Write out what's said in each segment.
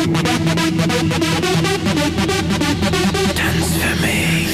Tanz für mich.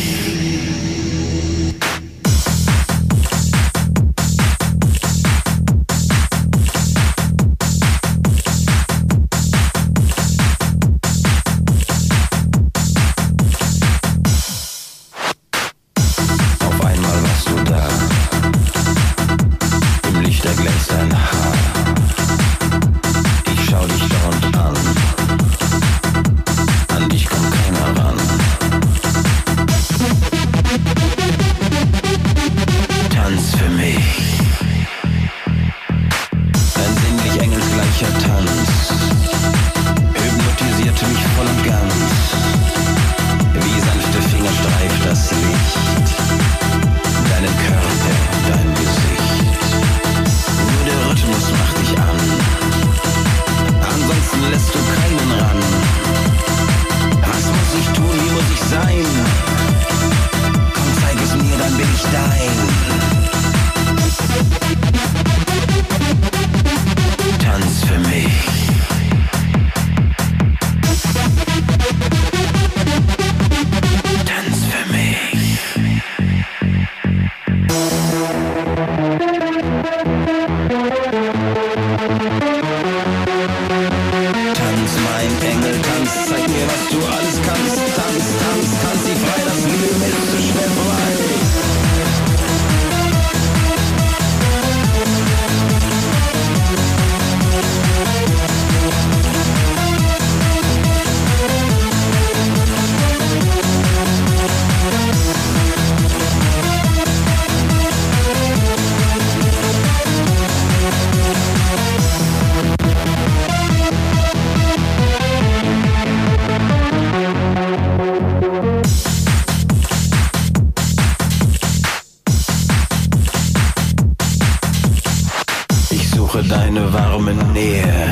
Deine warme Nähe,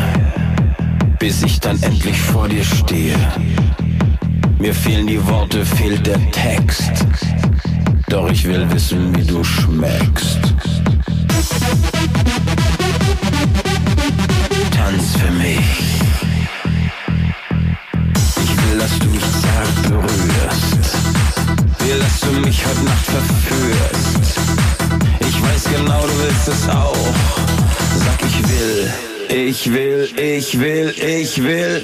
bis ich dann endlich vor dir stehe. Mir fehlen die Worte, fehlt der Text, doch ich will wissen, wie du schmeckst. Tanz für mich. Ich will, dass du mich zart berührst, will, dass du mich heute Nacht verführst. Ich weiß genau, du willst es auch. Sag ich will, ich will, ich will, ich will.